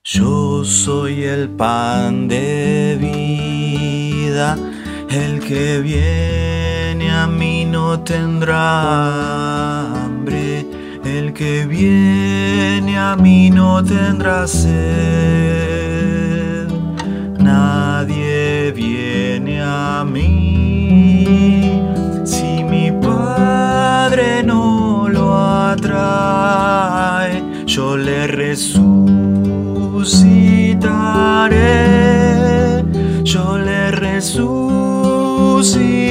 Yo soy el pan de vida, el que viene a mí no tendrá hambre, el que viene a mí no tendrá sed. Nadie viene a mí si mi Padre no lo atrae. Yo le resucitaré, yo le resucitaré.